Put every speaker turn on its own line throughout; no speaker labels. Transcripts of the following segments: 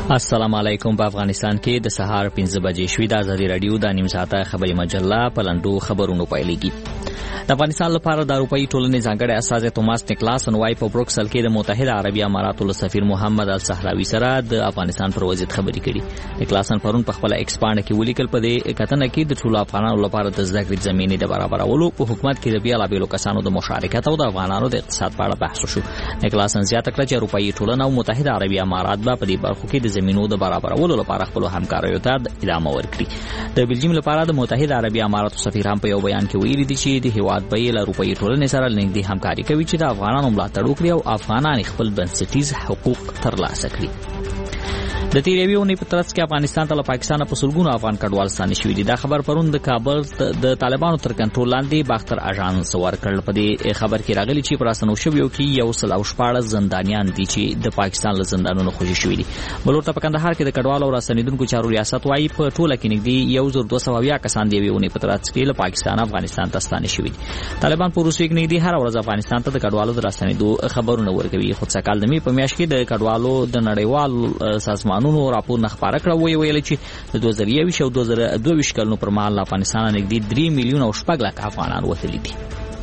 السلام علیکم. په افغانستان کې د سهار 5 بجې شوې د ازادي رادیو د نیم ساعته خبري مجله په لندو خبرونو پیلېږي. د افغانستان لپاره د اروپאי ټولنې ځانګړی استازی توماس نیکلاس نوای په بروکسل کې د متحده عربي اماراتو له سفیر محمد الصحراوي سره د افغانستان پر وضعیت خبرې کړي. نیکلاسن پرون په خپل ایکس باندې کې ولیکل په دې کتنه کې د ټولو افغانانو لپاره د زده کړې زمینې د برابرولو په حکومت کې د بیلابېلو کسانو د مشارکت او د افغانانو د اقتصاد په اړه بحث وشو. نیکلاسن زیاته کړه چې اروپאי ټولنه او متحده عربي امارات به په دې برخو کې د زمینو د برابرولو لپاره خپل همکاریو ته ادامه ورکړي. د بلجیم لپاره د متحده عربي اماراتو سفیر هم په یو بیان کې ویلي دي چې د هیواد به له اروپאי ټولنې سره نږدې همکاري کوي چې د افغانانو ملاتړ وکړي او افغانان خپل بنسټیز حقوق ترلاسه کړي. د تیریوي اونۍ په ترڅ کې افغانستان ته له پاکستان په سلګونو افغان کډوال ستانه شوي دي. دا خبر پرون د کابل د طالبانو تر کنټرول لاندې باختر اژانس ورکړل. په دې خبر کې راغلي چې پر اسنو شویو کې یو سل او شپاړس زندانیان دي چې د پاکستان له زندانونو خوشي شوي دي. بلور ته په کندهار کې د کډوالو او راستنیدونکو چارو ریاست وايي په ټوله کې نږدې 1200 کسان دی ویونی په ترڅ کې له پاکستان افغانستان ته ستانه شوي دي. طالبان په روسي کې نږدې هر ورځ افغانستان ته د کډوالو د راستنیدو خبرونه ورکوي. خو څه کال د می په میاشت کې د کډوالو د نړیوال سازمانونو راپور خبره کړه ویل چې د 2021 او 2022 کلونو پر مهال افغانستان نږدې 3 میلیون او 6 لک افغانان وتلي دي.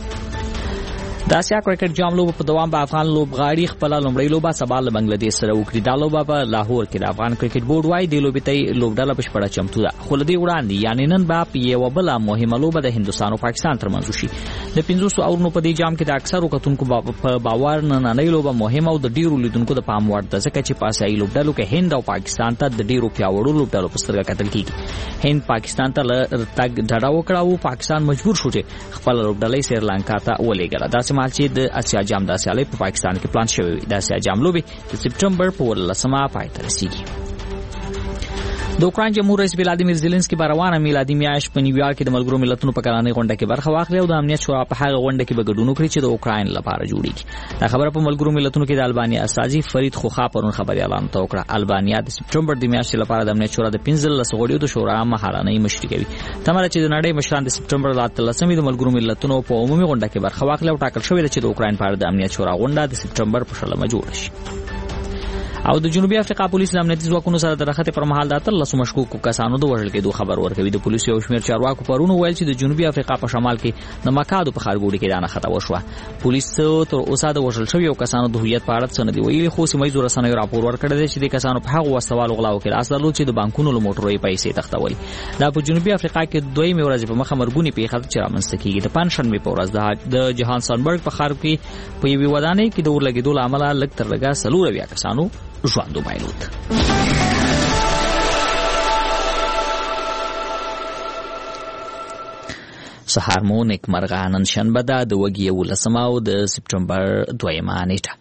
د اسیا کرکټ جام لوب په دوام به افغان لوبغاړي خپل لومړی لوبه سبا له بنگلاديش سره وکړي. دا لوبه په لاهور کې د افغان کرکټ بورډ وايي د لوبې ته لوبډله بشپړه چمتو ده. خو لدی وړاندې یعنی نن به یو بل مهمه لوبه د هندستان او پاکستان ترمنځ وشي. د 500 اورونو په دې جام کې د اکثرو کتونکو په باور نننۍ لوبه مهمه او د ډیرو لیدونکو د پام وړ ده ځکه چې په اسیایي لوبډلو کې هند او پاکستان ته د ډیرو پیاوړو لوبډلو په سترګه کتل کیږي. هند پاکستان ته تګ ډډه وکړه او پاکستان مجبور شو چې خپل لوبډلې سریلانکا ته ولېږله. دا سمال چې د اسیا جام د اسیالۍ په پاکستان کې پلان شوی دی. د اسیا جام لوبې د سپټمبر په 18 پای ته رسیږي. د اوکراین جمهور رئیس ولادیمیر زيلنسکي په روانه میلادي میاشت په نیویارک کې د ملګرو ملتونو په کلانۍ غونډه کې برخه واخلي او د امنیت شورا په هغه غونډه کې به ګډون وکړي چې د اوکراین لپاره جوړیږي. دا خبره په ملګرو ملتونو کې د البانیا استازي فرید خوخا پرون خبري اعلان وکړه. البانیا د سپټمبر د میاشتې لپاره د امنیت شورا د 15 غړیو د شورا مهالنۍ مشري کوي. تمره چې د نړۍ مشران د سپټمبر 13 د ملګرو ملتونو په عمومي غونډه کې برخه واخلي او ټاکل شوی دی چې د اوکراین په اړه د امنیت شورا غونډه د سپټمبر په 16 جوړه شي. او د جنوبي افریقا پولیس د امنیتي ځواکونو سره د راخته پر مهال د 13 مشکوکو کسانو د وژل کېدو خبر ورکوي. د پولیسو یو شمېر چارواکو پرون ویل چې د جنوبي افریقا په شمال کې د مکادو په ښارګوټي کې دا نښته وشوه. پولیس تر اوسه د وژل شویو کسانو د هویت په اړه څه نه دی ویلي، خو سیمه ییزو رسنیو راپور ورکړی دی چې د کسانو په هغو وسوالو غلاو کې لاس درلود چې د بانکونو له موټرو پیسې تښتولې. دا په جنوبي افریقا کې دویمه ورځ په مخه مرګونی پیښه چې رامنځته کیږي. د پنځشنبه په ورځ د جهانسنبرګ په ښار کې په یوه ودانۍ کې د ورلګېدو له امله لږ تر لږه 40 کسانو ژوند وبایلود. سهار مو نیکمرغه. نن شنبه ده د 11 او د سپټمبر 2 نیټه.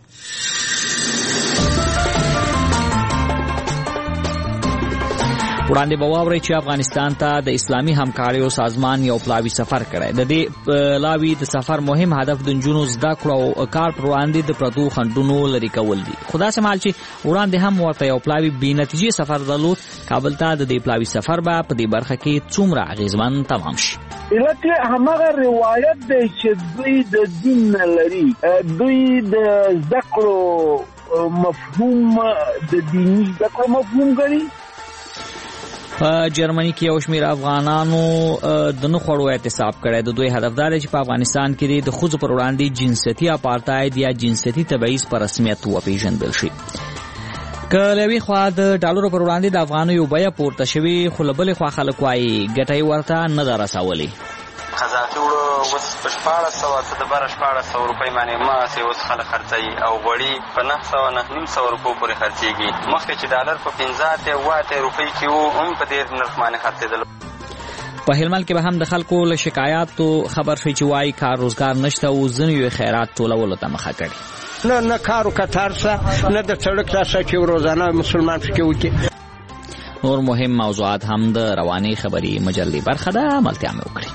وړاندې به واورئ چې افغانستان ته د اسلامي همکاریو سازمان یو پلاوي سفر کړی. د دې پلاوي د سفر مهم هدف د نجونو زده کړو او کار پر وړاندې د پردو خنډونو لرې کول دي. خو داسې مهال چې وړاندې هم ورته یو پلاوي بې نتیجې سفر درلود، کابل ته د دې پلاوي سفر به په دې برخه کې څومره اغېزمن تمام شي.
علت همغه روایت دی چې دوی د دین نه لري، دوی د زده کړو مفهوم د دیني زده کړو مفهوم ګڼي.
په جرمني کې یو شمېر افغانانو د نه خوړو احتساب کړی. د دوی هدف دا دی چې په افغانستان کې د ښځو پر وړاندې جنسیتي اپارتاید یا جنسیتي تبعیض په رسمیت وپېژندل شي. که له یوې خوا د ډالرو پر وړاندې د افغانیو بیه پورته شوي، خو له بلې خوا خلک وایي ګټه یې ورته نه ده رسولې.
قزاقي وړو اوس په 1400 څه د بره 1400 روپۍ باندې ماسې اوس خلک خرڅوي او غوړي په 900-950 روپو پورې خرڅېږي. مخکې چې ډالر په 15-18 روپۍ کې وو هم په ډېر نرخ باندې خرڅېدل.
په هلمند کې به هم د خلکو له شکایاتو خبر شوی چې وایي کار روزګار نشته او ځینې یې خیرات ټولولو ته مخه کړي.
نه کارو کتار سه نه د سړک تاسه چې روزانه مسلمان فکر وکړي.
نور مهم موضوعات هم د رواني خبري مجلې برخه ده. عملتیا مې وکړي.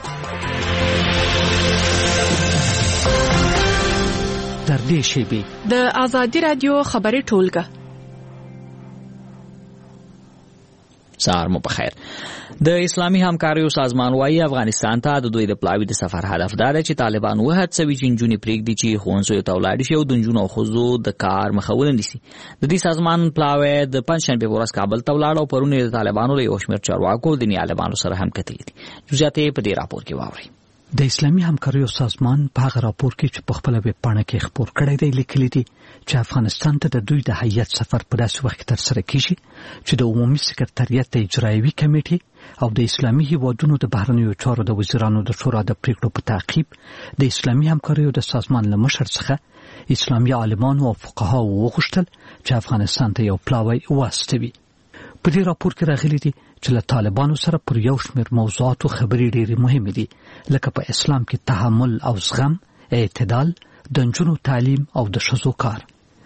در دې شیبې
د ازادي رادیو خبري ټولګه
سهار مو بخیر. د اسلامي همکاریو سازمان وايي افغانستان ته د دوی د پلاوي د سفر هدف دا دی چې طالبان وهڅوي چې نجونې پرېږدي چې ښوونځیو ته ولاړې شي او د نجونو او ښځو د کار مخه ونیسي. د دې سازمان پلاوی د پنجشنبې په ورځ کابل ته ولاړ او پرون د طالبانو له یو شمېر چارواکو دیني عالمانو سره هم کتلي دي. جزئیات یې په دې راپور کې واورئ.
د اسلامي همکاریو سازمان په هغه راپور کې چې په خپل ویب پاڼه کې خبر کړی دی لیکلي دي چې افغانستان ته د دوی د هیئت سفر په داسې وخت کې ترسره کیږي چې د عمومي سکرټریات د اجرایوي کمیټې او د اسلامي هیوادونو د بهرنیو چارو د وزیرانو د شورا د پریکړو په تعقیب د اسلامي همکاریو د سازمان له مشر څخه اسلامي عالمانو او فقهاو وغوښتل چې افغانستان ته یو پلاوی واستوي. په دې راپور کې راغلي دي چې له طالبانو سره پر یو شمېر موضوعاتو خبرې ډېرې مهمې دي لکه په اسلام کې تحمل او زغم، اعتدال، د نجونو تعلیم او د ښځو کار.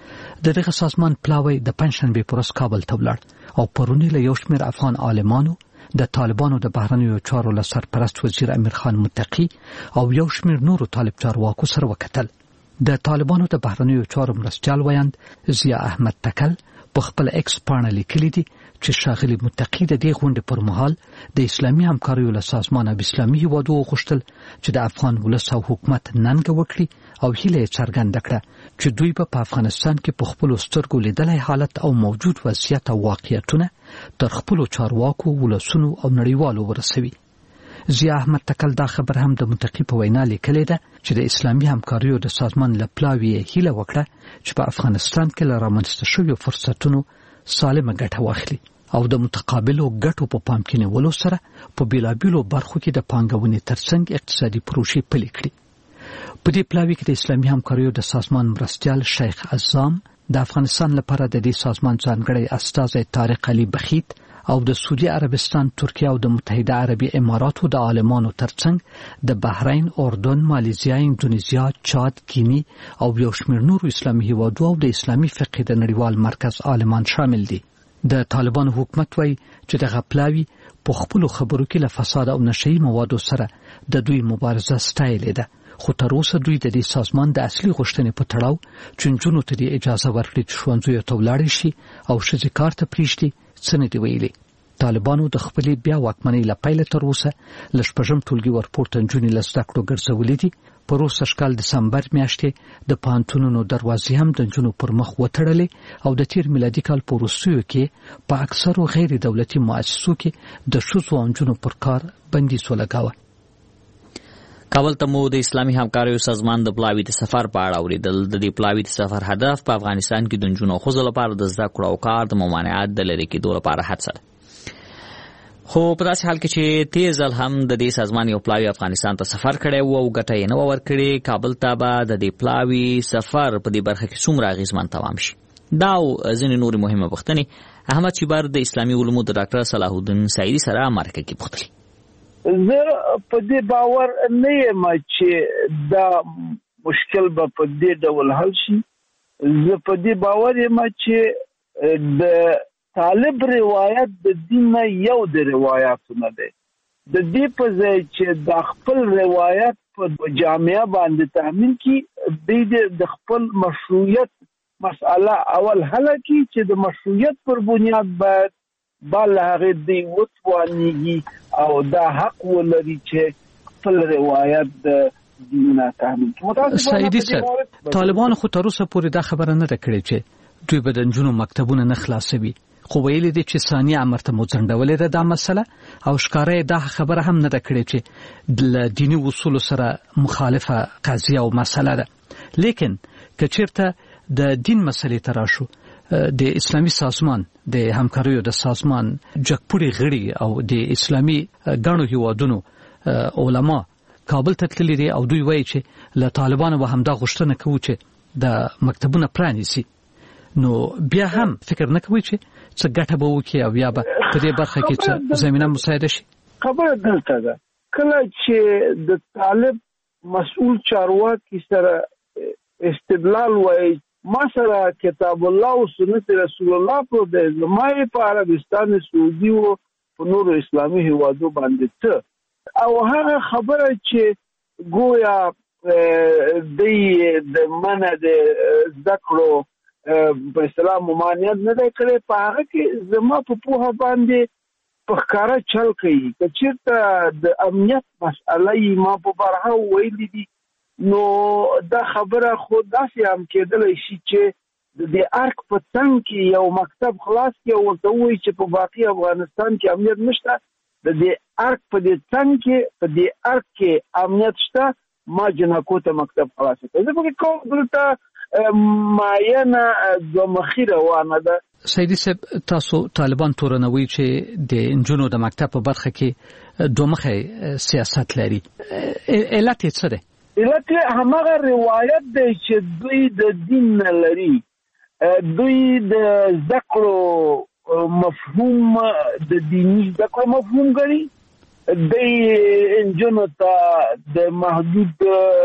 د دغه سازمان پلاوی د پنجشنبې په ورځ کابل ته ولاړ او پرون له یو شمېر افغان عالمانو د طالبانو د بهرنیو چارو له سرپرست وزیر امیر خان متقي او یو شمېر نورو طالب چارواکو سره وکتل. د طالبانو د بهرنیو چارو مرستیال ویاند ضیا احمد تکل په خپل ایکس پاڼه لیکلي دي چې ښاغلي متقي د دې غونډې پر مهال د اسلامي همکاریو له سازمان او اسلامي هیوادو وغوښتل چې د افغان ولس او حکومت ننګه وکړي او هیله یې څرګنده کړه چې دوی په افغانستان کې په خپلو سترګو لیدلی حالت او موجود وضعیت او واقعیتونه تر خپلو چارواکو، ولسونو او نړیوالو ورسوي. ضیا احمد تکل دا خبر هم د متقي په وینا لیکلې ده چې د اسلامي همکاریو د سازمان له پلاوي هیله وکړه چې په افغانستان کې له رامنځته شویو فرصتونو سالمه ګټه واخلي او د متقابلو ګټو په پام کې نیولو سره په بیلابیلو برخو کې د پانګونې ترڅنګ اقتصادي پروژې پلي کړي. په دې پلاوي کې د اسلامي همکاریو د سازمان مرستیال شیخ عزام، د افغانستان لپاره د دې سازمان ځانګړی استازی طارق علي بخیت او د سعودي عربستان، ترکیه او د متحده عربي اماراتو د عالمانو ترڅنګ د بحرین، اردن، مالیزیا، اندونیزیا، چاد، کینی او یو شمېر نورو اسلامي هیوادو او د اسلامي فقه د نړیوال مرکز عالمان شامل دي. د طالبانو حکومت وایي چې دغه پلاوي په خپلو خبرو کې له فساد او نشهیي موادو سره د دوی مبارزه ستایلې ده، خو تر اوسه دوی د دې سازمان د اصلي غوښتنې په تړاو چې نجونو ته د اجازه ورکړي چې ښوونځیو ته ولاړې شي او ښځې کار ته پرېږدي څه نه دي ویلي. طالبانو د خپلې بیا واکمنۍ له پیله تر اوسه له شپږم ټولګي ورپورته نجونې له زده کړو ګرځولې دي. په روسه کال دسمبر میاشتې د پوهنتونونو دروازې هم د نجونو پر مخ وتړلې او د تیر میلادي کال په وروستیو کې په اکثرو غیر دولتي مؤسسو کې د ښځو او نجونو پر کار بندیز ولګاوه.
کابل ته مو د اسلامي همکاریو سازمان د پلاوي د سفر په اړه اوریدل. د دې پلاوي د سفر هدف په افغانستان کې د نجونو او ښځو لپاره د زده کړو او کار د ممانعت د لرې کېدو لپاره هڅه ده. خو په داسې حال کې چې تیز ځل هم د دې سازمان یو پلاوي افغانستان ته سفر کړی و او ګټه یې نه ورکړې، کابل ته به د دې پلاوي سفر په دې برخه کې څومره اغېزمن تمام شي؟ دا او ځینې نورې مهمه پوښتنې احمد شیبر د اسلامي علومو د ډاکټر صلاح الدین سعیدي سره مرکه کې پوښتلې.
زه په دې باور نه یم چې دا مشکل به په دې ډول حل شي. زه په دې باور یم چې د طالب روایت د دین یو د روایتونه دی. د دې په ځای چې د خپل روایت په جامعه باندې تحمیل کی د خپل مشروعیت مسأله اول حل کی چې د مشروعیت پر بنیاد باید بل هغه دی وتوانیږي او دا حق ولري چې خپل روایت د دین تحمیل کی.
سعیدي صاحب، طالبان خو تر اوسه پورې دا خبره نه کړې چې دوی به د نجونو مکتبونه نه خلاصوي، خو ویلي دي چې ثانیه امر ته مو ځنډولې ده دا مسله او ښکاره دا خبره هم نه ده کړې چې د دیني اصولو سره مخالفه قضیه او مسله ده. لیکن که چیرته د دین مسلې ته راشو، د اسلامي سازمان د همکاریو د سازمان جګپوړي غړي او د اسلامي ګڼو هیوادونو علما کابل ته تللي دي او دوی وایي چې له طالبانو به همدا غوښتنه کوي چې د مکتبونه پرانیسي. نو بیا هم فکر نه کوي چې څه ګټه به وکړي او بیا به په دې برخه کې څه زمینه مساعده شي؟
خبره دلته ده، کله چې د طالب مسؤل چارواکي سره استدلال وایي ما سره کتاب الله او سنت رسول الله په د زمای په عربستان سعودي او په نورو اسلامي هیوادو باندې ته او هغه خبره چې گویا د منع د ذکرو په اسلام ممانعت نه دی کړی، په هغه کې زما په پوهه باندې په ښکاره چل کوي. که چېرته د امنیت مسئله یې ما په بارها ویلي دي نو دا خبره خو داسې هم کېدلی شي چې د دې ارک په څنګ کې یو مکتب خلاص کړي او ورته ووایي چې په باقي افغانستان کې امنیت نشته، د دې ارک په دې څنګ کې په دې ارک کې امنیت شته، ما جنکو ته مکتب خلاص کړي. زه فکر کوم دلته معینه دومخي روانه ده.
سیدي صاحب، تاسو طالبان تورنوي چې د انجونو د مکتب په برخه کې دومخه سیاست لري، علت یې څه ده؟
علت هماغه روایت دی چې دوی د دین نه لري، دوی د زده کړو مفهوم د دیني زده کړو مفهوم ګڼي، دوی انجونو ته د محدود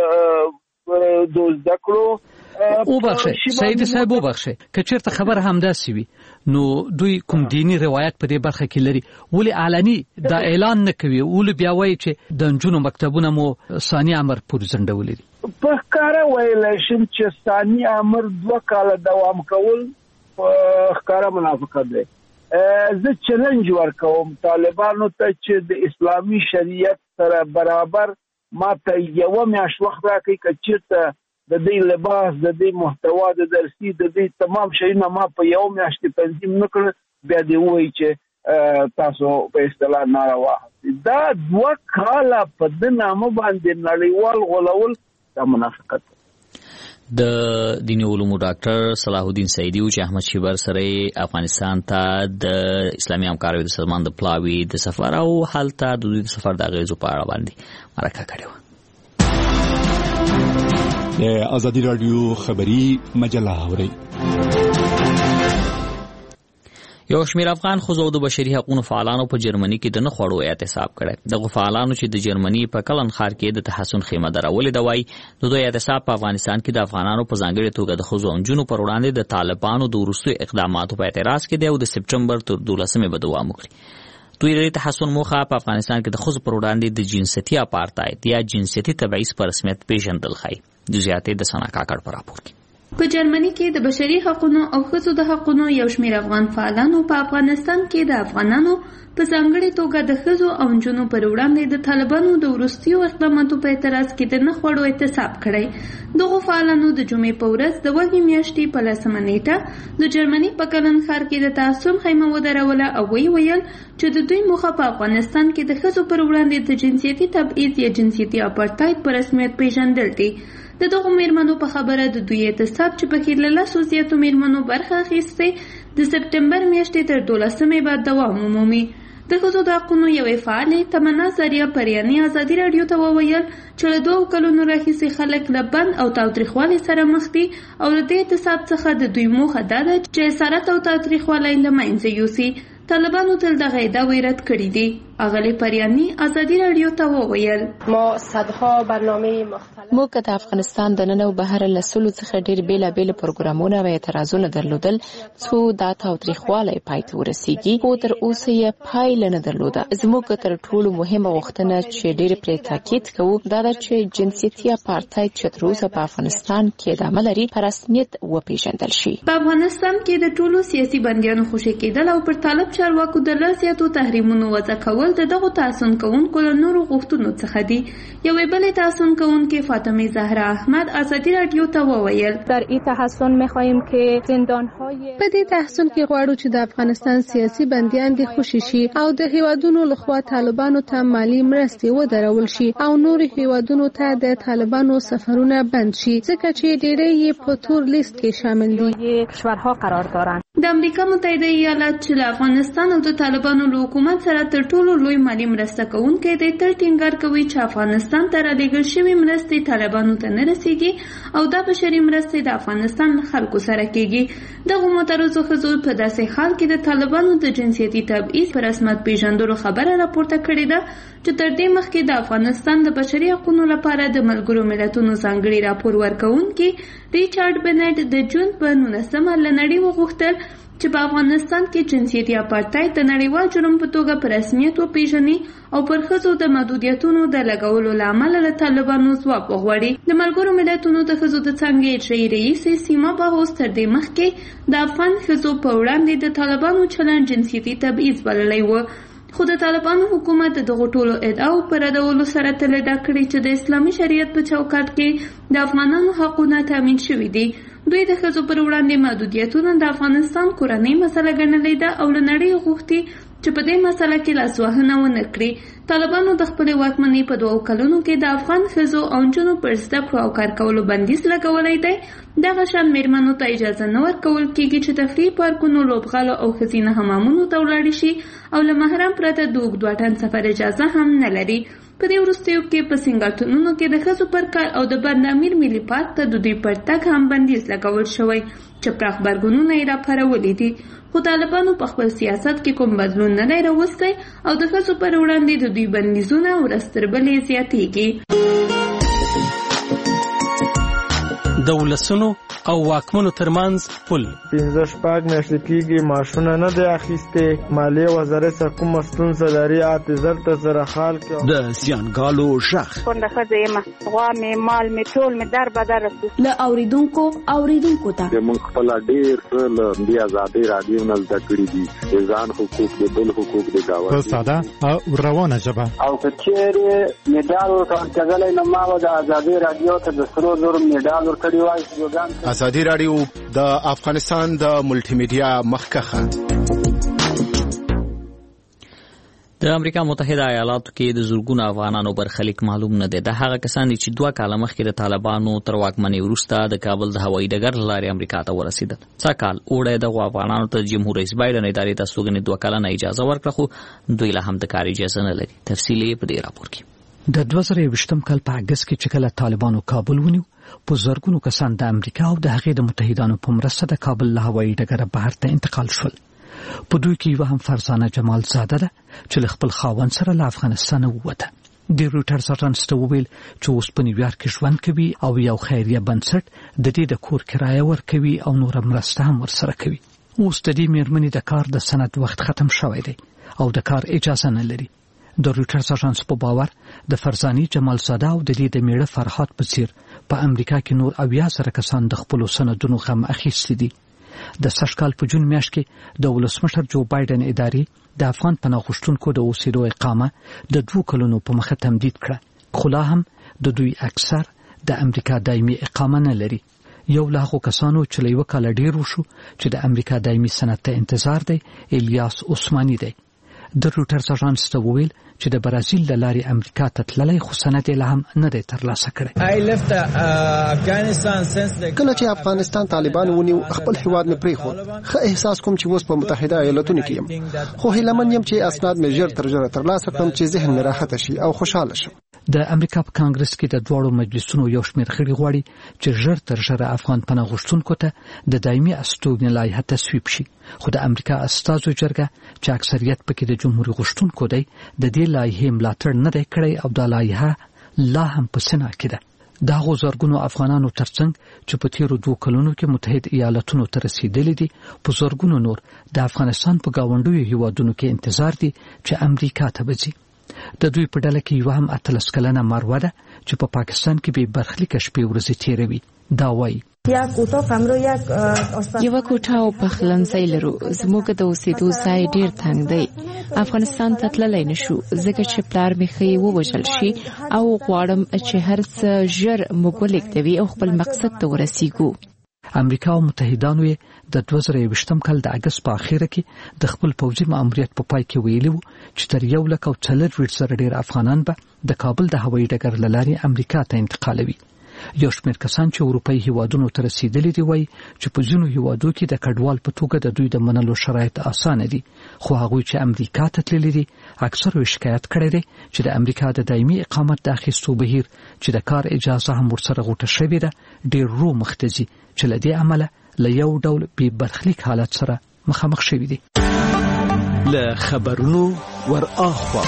د زده کړو
وبخښه سید صاحب، وبخښه که چېرته خبره همداسې وي نو دوی کوم دینی روایت په دې برخه کې لري، ولې علني دا اعلان نه کوي؟ ولې بیا وایي چې د نجونو مکتبونه مو ثاني امر پورې ځنډولي دي؟
په ښکاره ویلی شم چې ثاني امر 2 کاله دوام کول په ښکاره منافقت دی. زه چلنج ورکوم طالبانو ته چې د اسلامي شریعت سره برابر ما ته 1 میاشت وخت راکړي، که چېرته د دې لباس، د دې محتوا، د درسي، د دې تمام شیونه ما په 1 میاشت کې تنظیم نه کړ، بیا دې وایي چې تاسو په اصطلاح ناروا. دا 2 کاله په د نامه باندې نړیوال غولول دا منافقت.
د دیني علومو ډاکټر صلاح الدین سعیدي چې احمد شیبر سره افغانستان ته د اسلامي همکاریو د سازمان د پلاوي د سفر او هلته د دوی د سفر د اغیزو په اړه باندې مرکه کړې وه.
ازادي رادیو خبری مجله اوري.
یو شمېر افغان ښځو د بشري حقوقو فعالانو په جرمني کې د نه خوړو اعتصاب کړی. دغه فعالانو چې د جرمني په کلن ښار کې د تحسن خیمه درولې ده وایي د دوی اعتصاب په افغانستان کې د افغانانو په ځانګړې توګه د ښځو او نجونو پر وړاندې د طالبانو د وروستیو اقداماتو په اعتراض کې دی او د سپټمبر تر 12 به دوام وکړي. دوی د تحسن موخه په افغانستان کې د ښځو پر وړاندې د جنسیتي اپارټاید یا جنسیتي تبعیض په رسمیت پیژندل ښایي. د زیاتې د سنا کاکړ پر راپور کې
په جرمني کې د بشري حقوقو او ښځو د حقوقو یو شمېر افغان فعالانو په افغانستان کې د افغانانو په ځانګړې توګه د ښځو او نجونو پر وړاندې د طالبانو د وروستیو اقداماتو په اعتراض کې د نه خوړو اعتصاب کړی. دغه فعالانو د جمعې په ورځ د 1 میاشتې په 10 نیټه د جرمني په کلن ښار کې د تحسن خیمه ودروله او ویل چې د دوی موخه په افغانستان کې د ښځو پر وړاندې د جنسیتي تبعیض یا جنسیتي اپارټاید په رسمیت پیژندل دي. د دغه میرمنو په خبره د دوی اعتصاب چې پکې له 10 زیاتو میرمنو برخه اخیستې د سپټمبر میاشتې تر 12 بعد دوام ومومي. د ښځو د حقوقو یوې فعالې تمنا زریه پریاني ازادي رادیو ته وویل چې له 2 کلونو راهیسې خلک له بند او تاوتریخوالي سره مخ دي او له دې اعتصاب څخه د دوی موخه دا ده چې اسارت او تاوتریخوالی له منځه یوسي. طالبانو تل دغه ادعا رد کړې دي. اغلی پریانی ازادي رادیو ته وویل
ما صدها برنامه مختلف موږ د افغانستان د نن او بهر له سلو څخه ډېر بیلابېل پروګرامونه او اعتراضونه درلودل څو دا تاوتریخوالی پای ته ورسیږي خو تر اوسه یې پایله نه درلوده. زموږ تر ټولو مهمه غوښتنه چې ډېر پرې تاکید کوو دا ده چې جنسیتي اپارټاید چې تر اوسه په افغانستان کې ادامه لري په رسمیت وپېژندل شي.
په افغانستان کې د ټولو سیاسي بندیانو خوشي کېدل او پر طالب چارواکو د لاسیاتو تحریمونو وضع کول د دغه تحسن کوونکو له نورو غوښتنو څخه دي. یوې بلې تحسن کوونکې فاطمه زهرا احمد ازادي رادیو ته وویل
در این تحسن می‌خواهیم که زندان‌های
په دې تحسن کې غواړو چې د افغانستان سیاسي بندیان دې خوشي شي او د هیوادونو لخوا طالبانو ته مالی مرستې ودرول شي او نور هیوادونو ته د طالبانو سفرونه بند شي ځکه چې ډېری یې په تور لیست کې شامل دي.
کشورها قرار دارند.
د امریکا متحده ایالات چې له افغانستان او د طالبانو له حکومت سره تر ټولو لوی مالی مرسته کوونکی دی تل ټینګار کوي چې افغانستان ته رالیږل شوې مرستې طالبانو ته نه رسیږي او دا بشري مرستې د افغانستان له خلکو سره کیږي. دغه معترضو ښځو په داسې حال کې د طالبانو د جنسیتي تبعیض په رسمیت پیژندلو خبره راپورته کړې ده چې تر دې مخکې د افغانستان د بشري حقوقو لپاره د ملګرو ملتونو ځانګړي راپور ورکوونکي ریچارډ بنټ د جون په 19 له نړۍ وغوښتل چې په افغانستان کې جنسیتي اپارټاید د نړیوال جرم په توګه په رسمیت وپیژني او پر ښځو د محدودیتونو د لګولو له امله له طالبانو ځواب وغواړي. د ملګرو ملتونو د ښځو د څانګې اجرایي رئیسې سیما باهوس تر دې مخکې د افغان ښځو په وړاندې د طالبانو چلند جنسیتي تبعیض بللی و. خو د طالبانو حکومت دغه ټولو ادعاو پر ردولو سره تله ډک کړي چې د اسلامي شریعت په چوکاټ کې د افغانانو حقونه تامین شوي دي. دوی د ښځو پر وړاندې محدودیتونه د افغانستان کورنۍ مسله ګڼلې ده او له نړۍ غوښتي چې په دې مسله کې لاسوهنه ونه کړي. طالبانو د خپلې واکمنۍ په 2 کلونو کې د افغان ښځو او نجونو پر زده کړو او کار کولو بندیز لګولی دی. دغه شان میرمنو ته اجازه نه ورکول کېږي چې تفریح پارکونو، لوبغالو او ښځینه حمامونو ته ولاړې شي او له محرم پرته د اوږد واټن سفر اجازه هم نه لري. په دې وروستیو کې په سنګاټونونو کې د ښځو پر کار او د بند امیر ملي پارک ته د دوی پر تګ هم بندیز لګول شوی چې پراخ غبرګونونه یې راپارولي دي. خو طالبانو په خپل سیاست کې کوم بدلون نه دی راوستی او د ښځو پر وړاندې د دوی بندیزونه ورځ تر بلې زیاتېږي.
د ولسونو او واکمنو ترمنځ پل
15 میاشتې کېږي معاشونه نه دی اخیستې. مالیې وزارت څخه کومه ستونزه لري اعتذار ته سره حال کې
د زیانګالو شخ
کونډه ښځه یم، غوا مې مال مې ټول مې در بدر
له اوریدونکو ته
موږ خپل ډېر څه له دې ازادۍ راډیو نه زده کړي دي، د ځان حقوق د بل حقوق د دعوت
په ساده او روانه ژبه.
او که چېرې میډال ورکړلی نو ما به د ازادۍ راډیو ته د 3,000 میډال ورکړی وای.
ازادي راډیو د افغانستان د ملټي میډیا مخکخه.
د امریکا متحده ایالاتو کې د زرګونو افغانانو برخلیک معلوم نه دی. د هغه کسان چې 2 کاله مخکې د طالبانو تر واکمنۍ وروسته د کابل د هوایي ډګر لارې امریکا ته ورسېدل. څه کال اوړی دغو افغانانو ته جمهور رئیس بایدن ادارې ته استوګنې 2 کلنه اجازه ورکړه، خو دوی لا هم د کار اجازه نه لري. تفصیل یې په دې راپور کې.
د 2020 کال په اگست کې چې کله طالبانو کابل ونیو، په زرګونو کسان د امریکا او د هغې د متحدانو په مرسته د کابل له هوایي ډګره بهر ته انتقال شول. په دوی کې یو هم فرزانه جمال زاده ده چې له خپل خاوند سره له افغانستان ووته. د رویټرز اژانس ته وویل چې اوس په نیویارک کې ژوند کوي او یو خیریه بنسټ د دې د کور کرایه ورکوي او نور مرسته هم ورسره کوي. اوس د دې میرمنې د کار د سند وخت ختم شوی دی او د کار اجازه نه لري. د رویټرز اژانس په باور د فرزاني جمال زاده او د دې د میړه فرحات په څیر په امریکا کې نور 80,000 کسان د خپل سندونو غم اخیستي دي. د سږ کال په جون میاشت کې د ولسمشر جو بایدن ادارې د افغان پناه غوښتونکو د اوسېدو اقامه د 2 کلونو په مخه تمدید کړه، خو لا هم د دوی اکثر د امریکا دایمي اقامه نه لري. یو له هغو کسانو چې له 1 کال ډیر وشو چې د امریکا دایمي سند ته انتظار دی، الیاس عثماني دی. د رویټرز اژانس ته وویل چې د برازیل له لارې امریکا ته تللی، خو سند یې لا هم نه دی ترلاسه کړی.
کله چې افغانستان طالبان ونیو خپل هیواد مې پرېښود، ښه احساس کوم چې اوس په متحده ایالاتونو کې یم، خو هیلهمن یم چې اسناد مې ژر تر ژره ترلاسه کړم چې ذهن مې راحته شي او خوشحاله شم.
د امریکا په کانګرس کې د دواړو مجلسونو یو شمېر غړي غواړي چې ژر تر ژره افغان پناه غوښتونکو ته د دایمي استوګنې لایحه تصویب شي، خو د امریکا استازو جرګه چې اکثریت پکې د جمهوریت غوښتونکو دی د دې لایحې ملاتړ نه دی کړی او د لایحه لا هم په سنا کې ده. دا غو زرګونو افغانانو ترڅنګ چې په تیرو 2 کلونو کې متحد ایالاتونو ته رسیدلي دي، په زرګونو نور د افغانستان په گاونډیو هیوادونو کې انتظار دي چې امریکا ته وځي. د دوی په ډله کې یو هم 18 کلنه مروه ده چې په پاکستان کې به برخلیک شپې ورځې تیروي. دا وایي
یو کوټه او پخلنځی لرو، زموږ د اوسېدو ځای ډیر تنګ دی. افغانستان ته تللی نشو ځکه چې پلار مې ښې ووژل شي او غواړم چې هر څه ژر موږ ولیږدوي او خپل مقصد ته ورسیږو.
امریکا او متحدانو یې د 2020 کال د اگست په اخیره کې د خپل پوځي ماموریت په پای کې ویلي وو چې تر 1,400 ډیر افغانان به د کابل د هوایي ډګر له لارې امریکا ته انتقالوي. یو شمېر کسان چې اروپایي هیوادونو ته رسیدلي دي وایي چې په ځینو هیوادو کې د کډوال په توګه د دوی د منلو شرایط اسانه دي، خو هغوی چې امریکا ته تللي دي اکثر شکایت کړی دی چې د امریکا د دایمي اقامت د اخیستو بهیر چې د کار اجازه هم ورسره غوټه شوې ده ډیر رو مخ ته ځي، چې له دې عمله له یو ډول بې برخلیک حالت سره مخامخ شوي دي.
له خبرونو ور اخوا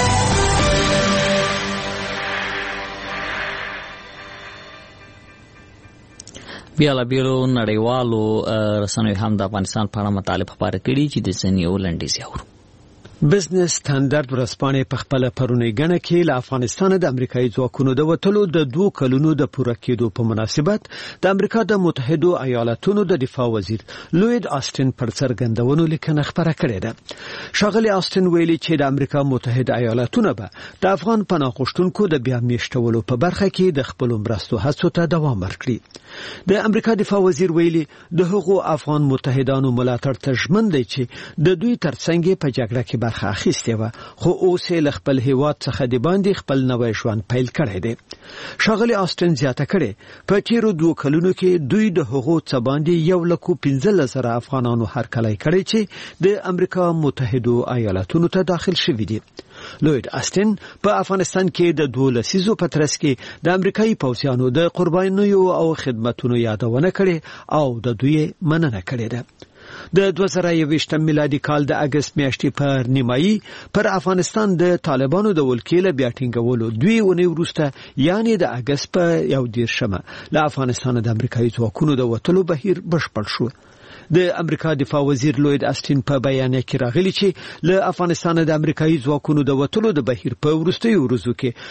بیلابیلو نړیوالو رسنیو هم د افغانستان په اړه مطالب خپاره کړي چې د ځینې لنډیز یاورو.
بزنس سټانډرډ ورځپاڼې په خپل پرونی غنه کې له افغانستان د امریکایي ځواکونو د وټلو د 2 کلونو د پوره کېدو په مناسبت د امریکا د متحده ایالاتونو د دفاع وزیر لوید آستن پر څرګندونو لیکنه خبره کړې ده. شاغلي آستن ویلي چې د امریکا متحده ایالاتونو به د افغان پناه غوښتونکو د بیا میشتولو په برخه کې د خپل مرستو هڅو ته دوام ورکړي. د امریکا دفاع وزیر ویلي د هغو افغان متحدانو ملاتړ ته ژمن دی چې د دوی ترڅنګ په جګړه کې برخه اخیسته و، خو اوس له خپل هیواد څخه د باندې خپل نوې ژوند پیل کړی دی. شاغلي آستن زیاته کړي په تیرو 2 کلونو کې دوی د هغو څخه باندې 1,15,000 افغانانو هرکلی کړی چې د امریکا متحده ایالاتونو ته داخل شوي دي. لوید آستن په افغانستان کې د 2 لسیزو په ترڅ کې د امریکایي پوځیانو د قربانیو او خدماتونو یادونه کړې او د دوی مننه کړې ده. د 2021 میلادي کال د اگست میاشتې پر نیمایي پر افغانستان د طالبانو د ولکېله بیا ټینګولو 2 ونې وروسته یعنی د اگست په 1 له افغانستان د امریکایي ځواکونو د وټلو بهیر بشپړ شو. د امریکا دفاع وزیر لوید آستن په بیان کې راغلی چې له افغانستان د امریکایي ځواکونو د وټلو د بهیر په وروستیو ورځو کې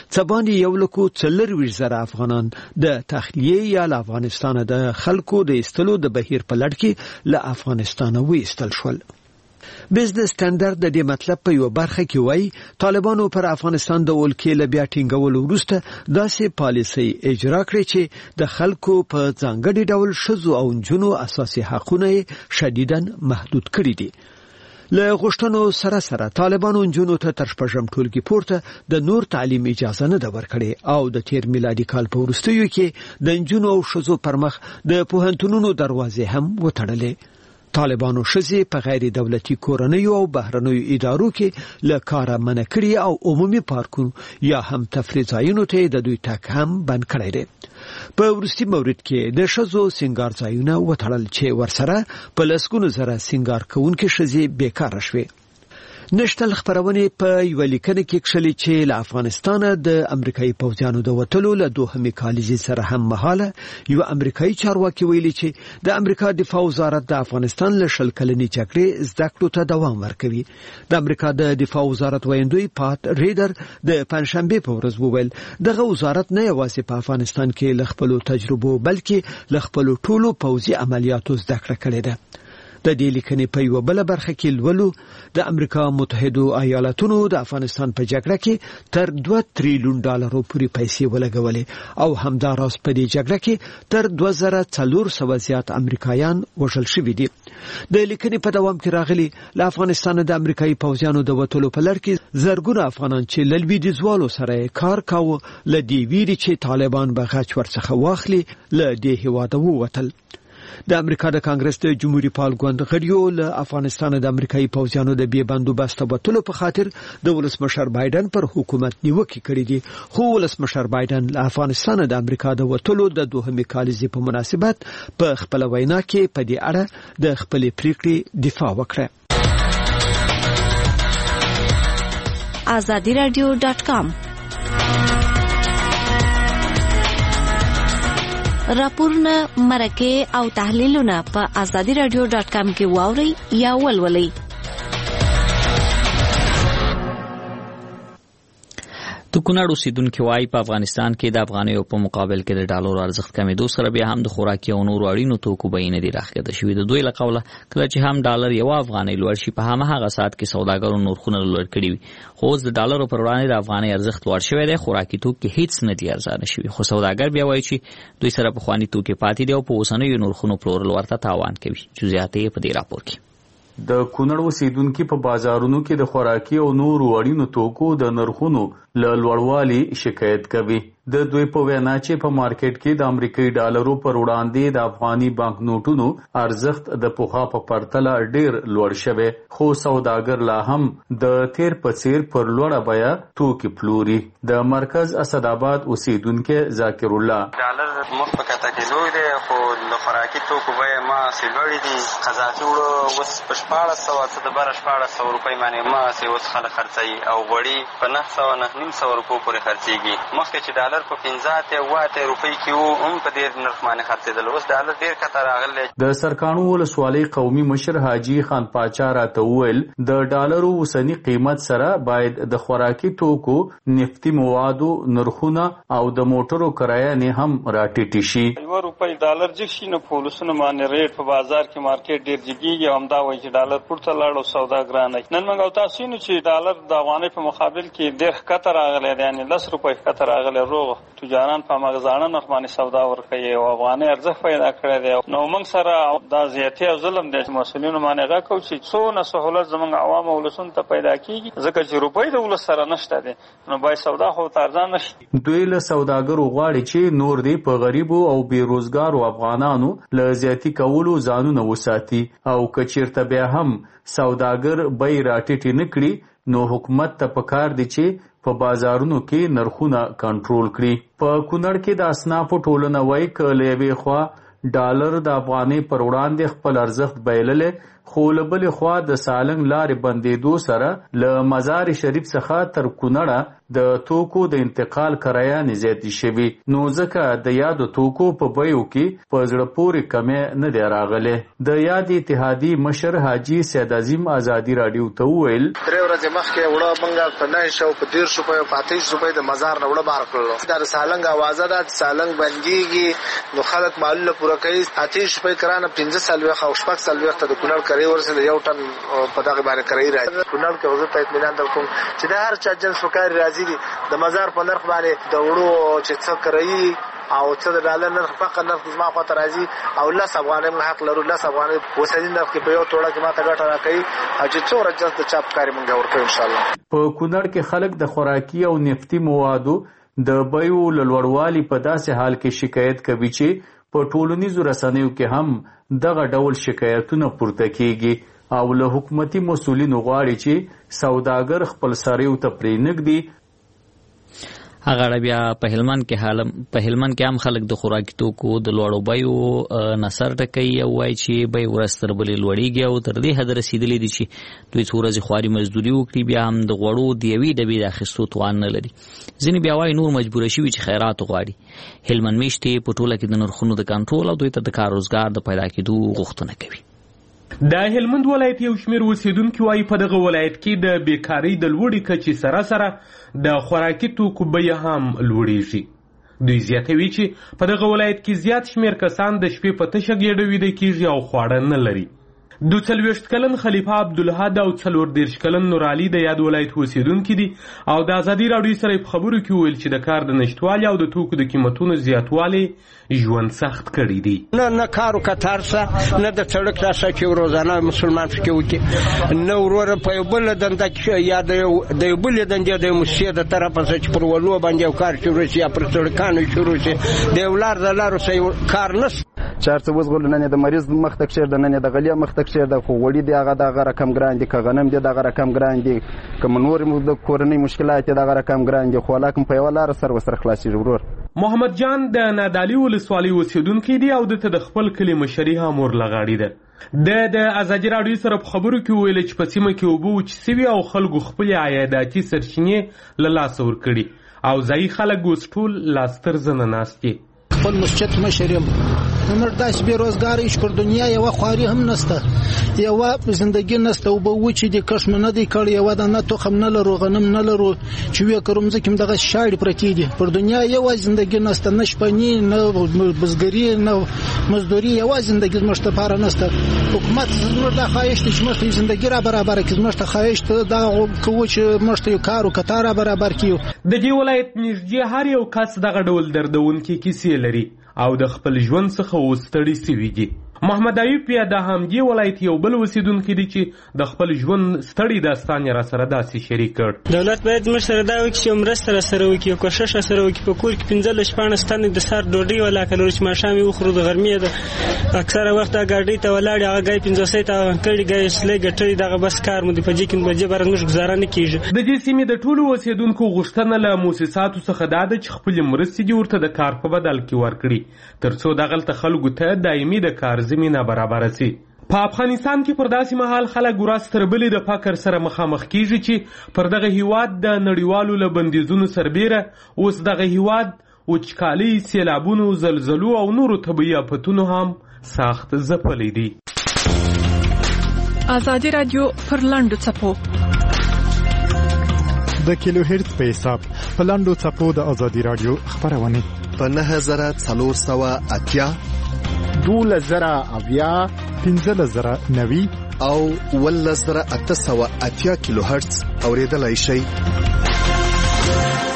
څباندې 1,40,000 افغانان د تخلیه یا له افغانستان د خلکو د استلو د بهیر په لړ کې له افغانستان وایستل شول. بزنس سټانډرډ د دې مطلب په یو برخه کې وایي طالبانو پر افغانستان د ولکېله بیا ټینګولو وروسته داسې پالیسي اجرا کړې چې د خلکو په ځانګړي ډول ښځو او نجونو اساسي حقونه شدیداً محدود کړي دي. له غوښتنو سره طالبانو نجونو ته تر 6 ټولګي پورته د نور تعلیم اجازه نه ده ورکړې او د تیر میلادي کال په وروستیو کې د نجونو او ښځو پر مخ د پوهنتونونو دروازې هم وتړلې. طالبانو ښځې په غیر دولتي کورنیو او بهرنیو ادارو کې له کاره منع کړي او عمومي پارکونو یا هم تفریح ځایونو ته د دوی تګ هم بند کړی دی. په وروستي مورد کې د ښځو سینګار ځایونه وتړل چې ورسره په لسګونو زره سینګار کوونکې ښځې بیکاره شوې. نشتل خبرونه په یو لیکنه کې کښلي چې له افغانستان د امریکایي پوځیانو د وټلو له دوهمې کالیزې سره هم مهاله یو امریکایي چارواکي ویلي چې د امریکا دفاع وزارت د افغانستان له 20 کلنې جګړې زده کړو ته دوام ورکوي. د امریکا د دفاع وزارت ویاندوی پات ریډر د پنځشنبه په ورځ وویل دغه وزارت نه یوازې په افغانستان کې له خپل تجربو بلکې له خپل ټولو پوځي عملیاتو زده کړه کړې ده. د دې لیکنې په یو بل برخه کې لولو د امریکا متحده ایالاتونو د افغانستان په جګړه کې تر 2 تریلیون ډالرو پورې پیسې ولګولې او همداراز په دې جګړه کې تر 2400 زیات امریکایان وژل شوي دي. د لیکنې په دوام کې راغلي له افغانستان د امریکایي پوځیانو د وټلو په لړ کې زرګونه افغانان چې له لویدیځوالو سره کار کاوه له دې ویري چې طالبان به غچ ورڅخه واخلي له دې هیواده ووتل. د امریکا د کانګرس د جمهوریت پال ګوند غړیو له افغانستان د امریکایي پوځیانو د بې بندوبست وټلو په خاطر د ولسمشر بایدن پر حکومت نیوکې کړې دي، خو ولسمشر بایدن له افغانستان د امریکا د وټلو د دوهمې کالیزې په مناسبت په خپل وینا کې په دې اړه د خپل پریکړې دفاع وکړه.
azadiradio.com راپورونه مرکه او تحلیلونه په azadiradio.com کې واوري یا ولولئ.
د کونړ اوسیدونکو وايي په افغانستان کې د افغانیو په مقابل کې د ډالر ارزښت کمېدو سره بیا هم د خوراکي او نورو اړینو توکو بیې نه دي راښکته شوي. د دوی له قوله کله چې هم ډالر یو افغانۍ لوړ شي په هماغه ساعت کې سوداګرو نرخونه لوړ کړي وي، خو اوس د ډالرو پر وړاندې د افغانۍ ارزښت لوړ شوی دی، خوراکي توکي هیڅ نه دي ارزانه شوي. خو سوداګر بیا وایي چې دوی سره پخواني توکي پاتې دي او په اوسنیو نرخونو پلورل ورته تاوان کوي. جزئیات یې په دې راپور کې.
د کونړ اوسیدونکو په بازارونو کې د خوراکي او نورو اړینو توکو د نرخونو له لوړوالي شکایت کوي. د دوی په وینا چې په مارکیټ کې د امریکایي ډالرو پر وړاندې د افغاني بانک نوټونو ارزښت د پخوا په پرتله ډیر لوړ شوی، خو سوداګر لا هم د تیر په څیر پر لوړه بیه توکي پلوري. د مرکز اسداباد اوسیدونکو ذاکر الله
ډالر مخ په کته کې لوی دی، خو د خوراکي توکو بیه ما سي لوړې دي. قزاقي وړو اوس په 1400 د بره 1400 روپۍ باندې ما سي اوس خلک خرڅوي او غوړي په 900 روپو پورې خرڅېږي. مخکې چې ډالر ډالر په 15 روپۍ کې وو هم په ډېر نرخ باندې خرڅېدل. اوس ډالر ډېر کته راغلی.
د سرکانو ولسوالۍ قومي مشر حاجي خان پاچا راته وویل د ډالرو اوسني قیمت سره باید د خوراکي توکو، نفتي موادو نرخونه او د موټرو کرایه هم راټیټې شي.
1 روپۍ ډالر جګ شي نو په ولسونو باندې ریټ په بازار کې مارکیټ ډېر جګېږي او همدا وایي چې ډالر پورته لاړ او سودا ګرانه. نن موږ تاسو وینو چې ډالر د افغانۍ په مقابل کې ډېر ښکته راغلی دی، یعنې 10 روپۍ ښکته راغلی. روغ تجاران په هماغه زاړه نرخ باندې سودا ورکوي او افغانۍ ارزښت پیدا کړی دی. نو موږ سره دا زیاتې او ظلم دی چې مسؤلینو باندې غږ کوو چې څونه سهولت زموږ عوامو ولسونو ته پیدا کېږي، ځکه چې روپۍ د ولس سره نشته دی نو باید سودا خو ورته ارزانه شي.
دوی له سوداګرو غواړي چې نور دی په غریبو او بېروزګارو افغانانو له زیاتي کولو ځانونه وساتي او که چېرته بیا هم سوداګر بیې راټیټې نه کړي نو حکومت ته پکار دی چې په بازارونو کې نرخونه کنټرول کړي. په کونړ کې د اصنافو ټولنه وایي که له یوې خوا ډالر د افغانۍ پر وړاندې خپل ارزښت بایللی، خو له بلې خوا د سالنګ لارې بندېدو سره له مزار شریف څخه تر کونړه د توکو د انتقال کرایه زیاتې شوي، نو ځکه د یادو توکو په بیو کې په زړه پورې کمی نه دی راغلی. د یاد اتحادیې مشر حاجي سید عظیم ازادي راډیو ته وویل
3 ورځې مخکې وړه موږ په 900 په 13 روپیو په 28 روپۍ د مزار نه وړه بار کړلو. دا د سالنګ اوازه ده، سالنګ بندېږي نو خلک مالونه پوره کوي. 28 روپۍ کرانه 15 او 16 ته د کونړ کرایه ورسېده، یو ټن په دغه باندې کرایه راځي. کونړ کې حضور ته اطمینان درکوم چې د هر چا جنس وکاري راځي د مزار په نرخ باندې د وړو چې څه کرایي او څه د ډالر نرخ فقط نرخ زما خواته راځي او 10 افغانۍ موږ حق لرو. 10 افغانۍ اوسني نرخ کې په یو توړه کې ماته ګټه راکوي او چې څومره جنس د چاپ کاري موږ ورکوو انشاءالله.
په کونړ کې خلک د خوراکي او نفتي موادو د بیو له لوړوالي په داسې حال کې شکایت کوي چې په ټولنیزو رسنیو کې هم دغه ډول شکایتونه پورته کیږي او له حکومتي مسؤلینو غواړي چې سوداګر خپل ساریو ته پرې نږدي.
هغه بیا په هلمند کې هم خلک د خوراکي توکو د لوړو بیو نصر ټکوي او وایي چې بیې ورځ تر بلې لوړېږي او تر دې حده رسېدلي دي چې دوی څو ورځې خواري مزدوري وکړي بیا هم د غوړو د یوې ډبې د اخیستو توان نه لري. ځینې بیا وایي نور مجبوره شوي چې خیرات وغواړي. هلمند میشتې په ټوله کې د نرخونو د کنټرول او دوی ته د کار روزګار د پیدا کېدو غوښتنه کوي.
د هلمند ولایت یو شمېر اوسیدونکي وایي په دغه ولایت کې د بیکارۍ د لوړې کچې سره سره د خوراکي توکو بیه هم لوړېږي. دوی زیاتوي چې په دغه ولایت کې زیات شمېر کسان د شپې په تشه ګېډه ویده کېږي او خواړه نه لري. 42 کلن خلیفه عبدالحد او 44 کلن نورعلي د یاد ولایت اوسیدونکي دي او د ازادي راډیو سره په خبرو کې وویل چې د کار د نشتوالي او د توکو د قیمتونو زیاتوالی ژوند سخت کړی دی.
نه کارو کتار سه نه د سړک راسه چې روزانه مسلمان فکر وکړي نه وروره په یو بل دنده کې یا د یو بل دنده د مسجد د طرفه چې پر ولو باندې کار شروع شي یا پر سړکانو شروع شي د ولار د لارو سه کار نس
چارته وزغل نه د مریض مخ تک شیر د نه د غلیا مخ تک شیر د خو وړي دی هغه دغه رقم ګران دي که غنم دی دغه رقم ګران دي که منور د کورنۍ مشکلات دغه رقم ګران دي خو لکه په یو لار سر وسره خلاصي ورور.
محمد جان د نادعلي ولسوالۍ اوسیدونکی دی او د خپل کلي مشري هم ورلغاړي ده. د ازادي راډیو سره په خبرو کې ویل چې په سیمه کې اوبه وچسوي او خلکو خپل عایداتي سرچینې له لاسه ورکړي او ځایي خلک اوس ټول لاستر زنه ناست دي.
خپل مسجد مشریم نمر داس بیروزګاری شکر دنیا یو خواري هم نسته یو زندگی نسته او به وچې د کښ نه دی کړی یو د نه تخم نه لرو غنم نه لرو چې وی کوم ځکه دغه شاړ پرتی دي پر دنیا یو زندگی نسته نشپنی نه بزګری نه مزدوري یو زندگی مشته پاره نسته حکومت زموږ د خواهش چې مشته زندگی را برابر کړي مشته خواهش دا کوچ مشته کارو کتاره برابر کیو.
د دې ولایت نږدې هر یو کس دغه ډول دردونکي کیسې لري او د خپل ژوند څخه وستړي سوي دي. محمد ایوب یا د همدې ولایت یو بل اوسیدونکی دی چې د خپل ژوند ستړي داستان را سره داسې شریک کړ.
دولت باید موږ سره دا وکړي چې مرسته را سره وکړي او کوشش را سره وکړي. په کور کې 15-14 تنې د سهار ډوډۍ ولاکه لرو چې ماښام یې وخورو د غرمې ده اکثره وخت دا ګاډۍ ته ولاړې هغه ګای 500 ته کړي ګای سلی ګټلې دغه بس کار مو د په جې کې بجې بار موږ گزاره نه کیږي.
د دې سیمې د ټولو اوسیدونکو غوښتنه له مؤسساتو څخه دا ده چې خپل مرستې دې ورته د کار په بدل کې ورکړي ترڅو دغلته خلکو ته دایمي د کار زمینه برابر شي. په افغانستان کې پر داسې مهال خلک ورځ تر بلې د فقر سره مخامخ کیږي چې پر دغه هیواد د نړیوالو له بندیزونو سربیره اوس دغه هیواد وچکالي، سیلابونو، زلزلو او نورو طبیعي آفتونو هم سخت ځپلي دي.
ازادي رادیو پر لنډو څپو
د کیلو هرتز په حساب په لنډو څپو د ازادي رادیو خبرونه
په 9480
12080 15090
او 11880 کیلو هرتز اوریدلای شئ.